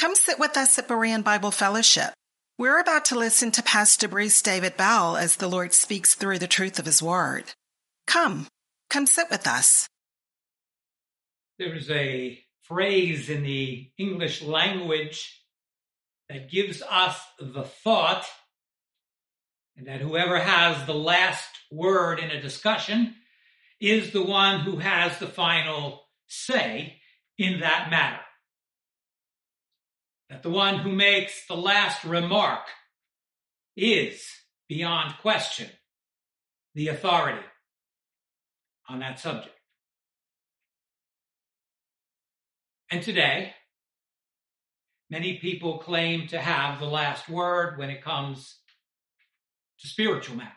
Come sit with us at Berean Bible Fellowship. We're about to listen to Pastor Bruce David Bell as the Lord speaks through the truth of his word. Come sit with us. There's a phrase in the English language that gives us the thought that whoever has the last word in a discussion is the one who has the final say in that matter. That the one who makes the last remark is, beyond question, the authority on that subject. And today, many people claim to have the last word when it comes to spiritual matters.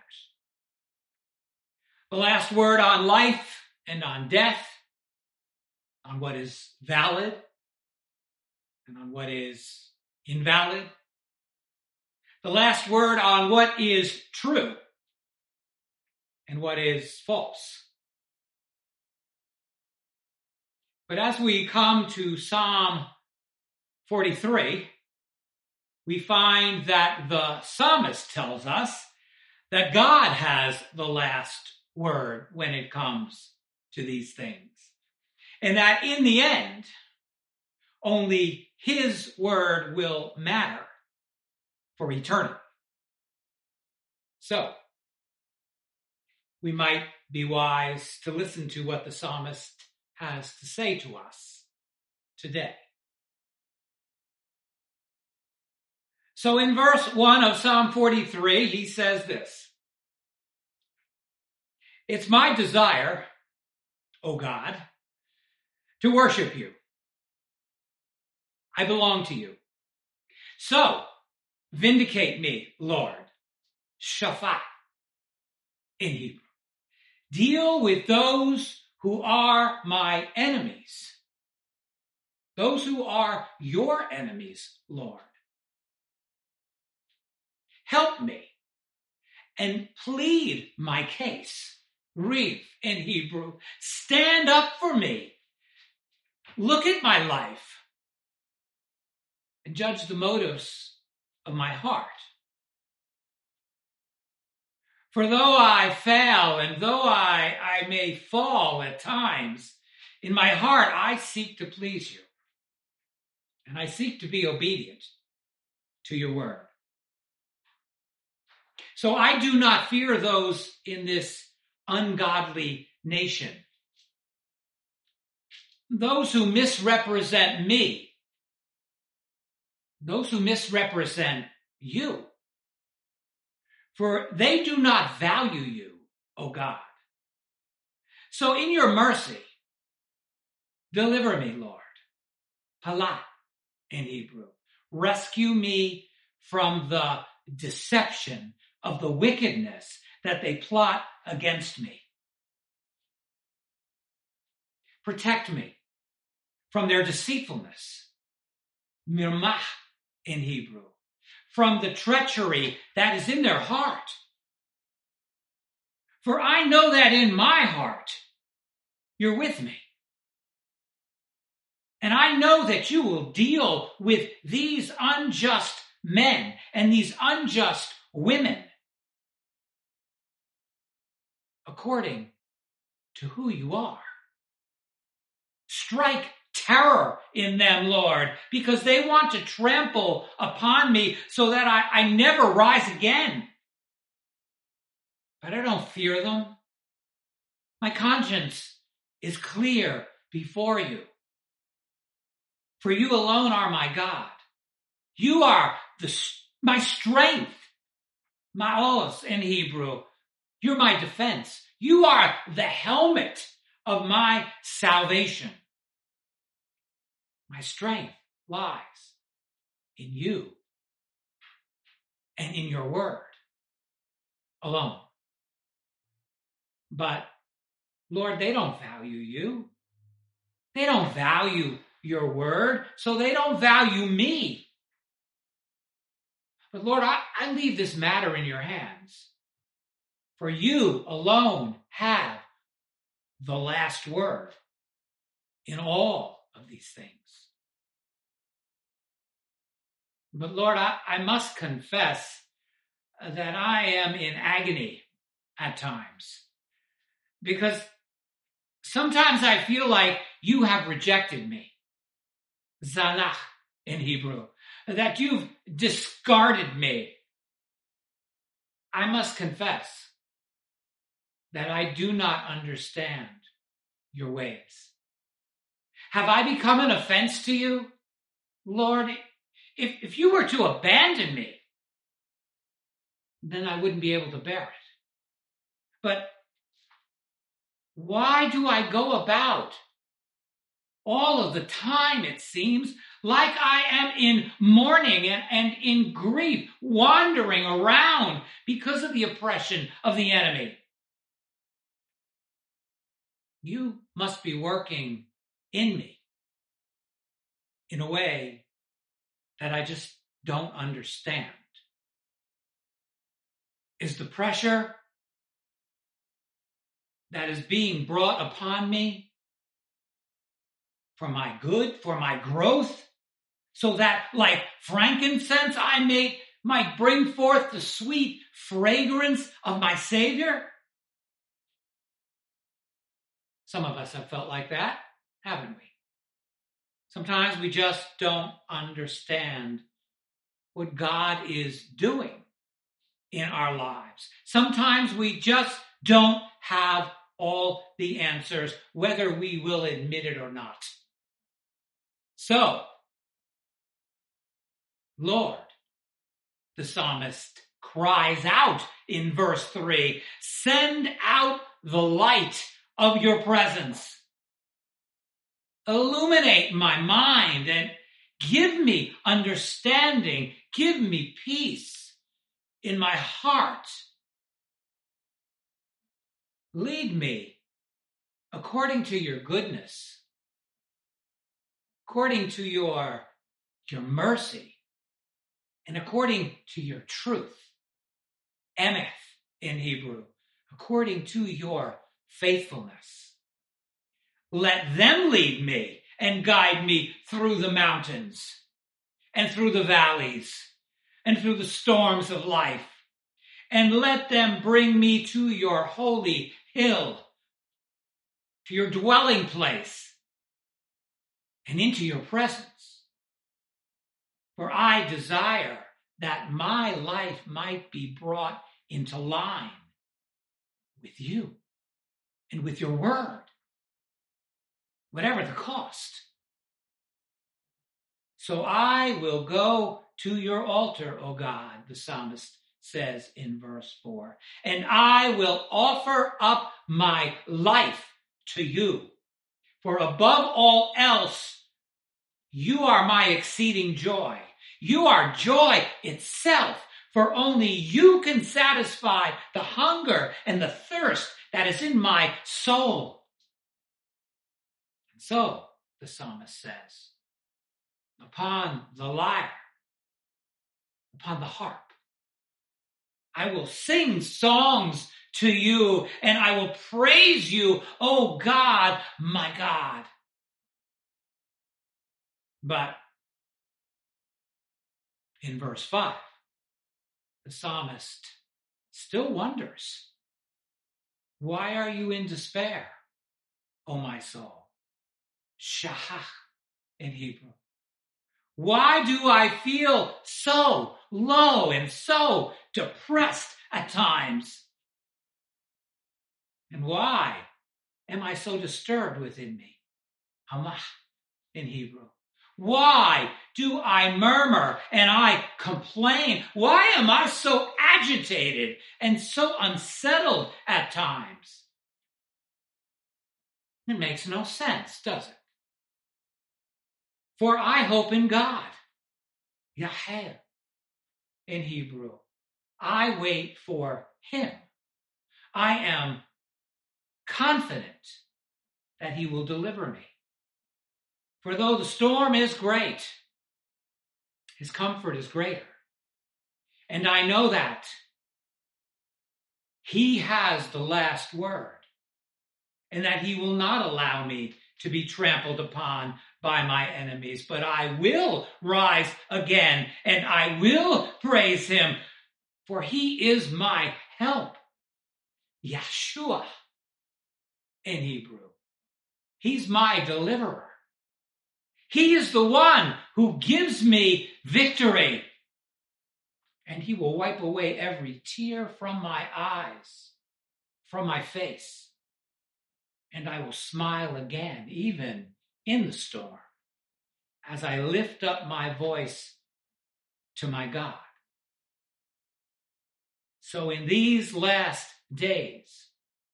The last word on life and on death, on what is valid and on what is invalid. The last word on what is true and what is false. But as we come to Psalm 43, we find that the psalmist tells us that God has the last word when it comes to these things. And that in the end, only his word will matter for eternity. So, we might be wise to listen to what the psalmist has to say to us today. So in verse 1 of Psalm 43, he says this: "It's my desire, O God, to worship you. I belong to you. So, vindicate me, Lord." Shaphat in Hebrew. Deal with those who are my enemies. Those who are your enemies, Lord. Help me and plead my case. Riv in Hebrew. Stand up for me. Look at my life and judge the motives of my heart. For though I fail and though I may fall at times, in my heart I seek to please you. And I seek to be obedient to your word. So I do not fear those in this ungodly nation, those who misrepresent me, those who misrepresent you. For they do not value you, O God. So in your mercy, deliver me, Lord. Palat in Hebrew. Rescue me from the deception of the wickedness that they plot against me. Protect me from their deceitfulness. Mirmah in Hebrew. From the treachery that is in their heart. For I know that in my heart you're with me. And I know that you will deal with these unjust men and these unjust women according to who you are. Strike terror in them, Lord, because they want to trample upon me so that I never rise again. But I don't fear them. My conscience is clear before you. For you alone are my God. You are my strength. Ma'oz in Hebrew. You're my defense. You are the helmet of my salvation. My strength lies in you and in your word alone. But, Lord, they don't value you. They don't value your word, so they don't value me. But, Lord, I leave this matter in your hands. For you alone have the last word in all of these things. But Lord, I must confess that I am in agony at times, because sometimes I feel like you have rejected me. Zalach in Hebrew, that you've discarded me. I must confess that I do not understand your ways. Have I become an offense to you? Lord, if you were to abandon me, then I wouldn't be able to bear it. But why do I go about all of the time, it seems, like I am in mourning and in grief, wandering around because of the oppression of the enemy? You must be working in me in a way that I just don't understand. Is the pressure that is being brought upon me for my good, for my growth, so that like frankincense I might bring forth the sweet fragrance of my Savior? Some of us have felt like that, haven't we? Sometimes we just don't understand what God is doing in our lives. Sometimes we just don't have all the answers, whether we will admit it or not. So, Lord, the psalmist cries out in verse 3, send out the light of your presence. Illuminate my mind and give me understanding. Give me peace in my heart. Lead me according to your goodness, according to your mercy, and according to your truth. Emeth in Hebrew, according to your faithfulness. Let them lead me and guide me through the mountains and through the valleys and through the storms of life. And let them bring me to your holy hill, to your dwelling place, and into your presence. For I desire that my life might be brought into line with you and with your word, whatever the cost. So I will go to your altar, O God, the psalmist says in verse 4, and I will offer up my life to you. For above all else, you are my exceeding joy. You are joy itself, for only you can satisfy the hunger and the thirst that is in my soul. And so, the psalmist says, upon the lyre, upon the harp, I will sing songs to you, and I will praise you, O God, my God. But in verse 5, the psalmist still wonders, why are you in despair, O my soul? Shahach in Hebrew. Why do I feel so low and so depressed at times? And why am I so disturbed within me? Hamach in Hebrew. Why do I murmur and I complain? Why am I so agitated and so unsettled at times? It makes no sense, does it? For I hope in God. Yahel in Hebrew. I wait for him. I am confident that he will deliver me. For though the storm is great, his comfort is greater. And I know that he has the last word, and that he will not allow me to be trampled upon by my enemies, but I will rise again and I will praise him, for he is my help. Yeshua in Hebrew. He's my deliverer. He is the one who gives me victory. And he will wipe away every tear from my eyes, from my face. And I will smile again, even in the storm, as I lift up my voice to my God. So in these last days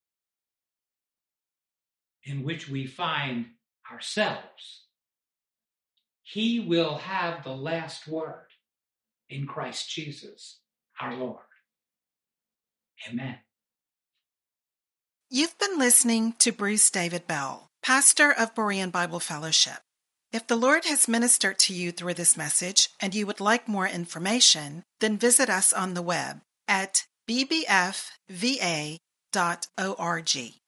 in which we find ourselves, he will have the last word in Christ Jesus, our Lord. Amen. You've been listening to Bruce David Bell, pastor of Berean Bible Fellowship. If the Lord has ministered to you through this message and you would like more information, then visit us on the web at bbfva.org.